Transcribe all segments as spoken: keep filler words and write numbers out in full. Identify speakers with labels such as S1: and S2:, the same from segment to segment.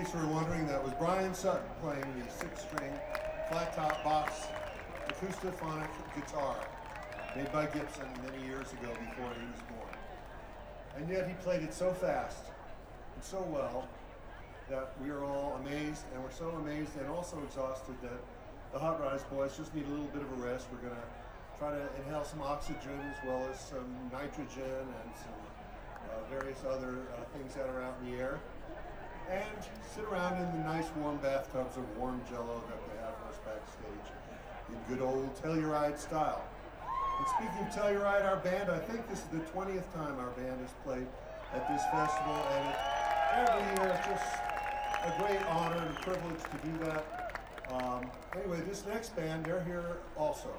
S1: case you were wondering, that was Brian Sutton playing the six-string flat-top box acoustophonic guitar made by Gibson many years ago before he was born. And yet he played it so fast and so well that we are all amazed, and we're so amazed and also exhausted that the Hot Rods boys just need a little bit of a rest. We're going to try to inhale some oxygen as well as some nitrogen and some uh, various other uh, things that are out in the air, and sit around in the nice warm bathtubs of warm jello that they have for us backstage in good old Telluride style. And speaking of Telluride, our band, I think this is the twentieth time our band has played at this festival, and it, every year it's just a great honor and privilege to do that. Um, anyway, this next band, they're here also.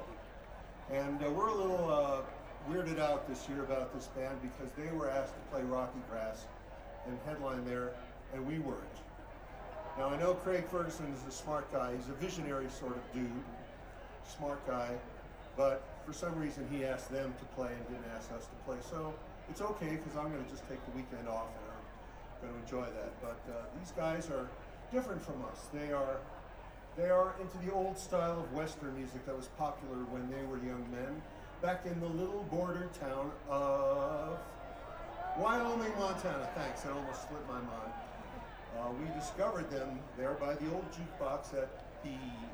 S1: And uh, we're a little uh, weirded out this year about this band because they were asked to play Rocky Grass and headline there, and we weren't. Now I know Craig Ferguson is a smart guy. He's a visionary sort of dude, smart guy, but for some reason he asked them to play and didn't ask us to play. So it's okay because I'm going to just take the weekend off and I'm going to enjoy that. But uh, these guys are different from us. They are They are into the old style of Western music that was popular when they were young men, back in the little border town of Wyoming, Montana. Thanks, that almost slipped my mind. Uh, we discovered them there by the old jukebox at the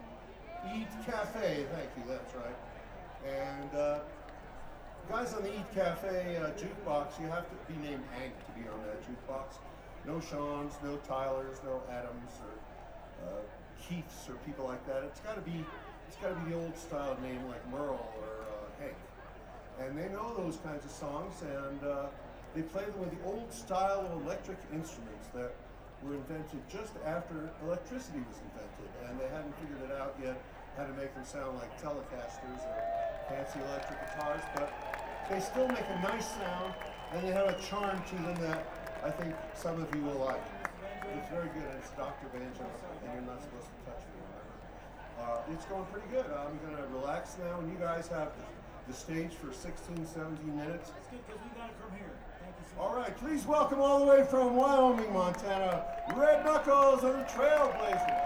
S1: Eat Cafe. Thank you, that's right. And uh, guys on the Eat Cafe uh, jukebox, you have to be named Hank to be on that jukebox. No Sean's, no Tyler's, no Adams, or uh, Keiths or people like that. It's got to be, it's got to be the old style name like Merle or uh, Hank. And they know those kinds of songs, and uh, they play them with the old style of electric instruments that were invented just after electricity was invented, and they hadn't figured it out yet how to make them sound like Telecasters or fancy electric guitars, but they still make a nice sound, and they have a charm to them that I think some of you will like. It's very good, and it's Doctor Banjo, and you're not supposed to touch me, remember? Uh, it's going pretty good. I'm going to relax now, and you guys have the, the stage for sixteen, seventeen minutes.
S2: That's good, because we got it from here. Thank you so much.
S1: All right, please welcome all the way from Wyoming, Montana, Red Knuckles and the Trailblazers.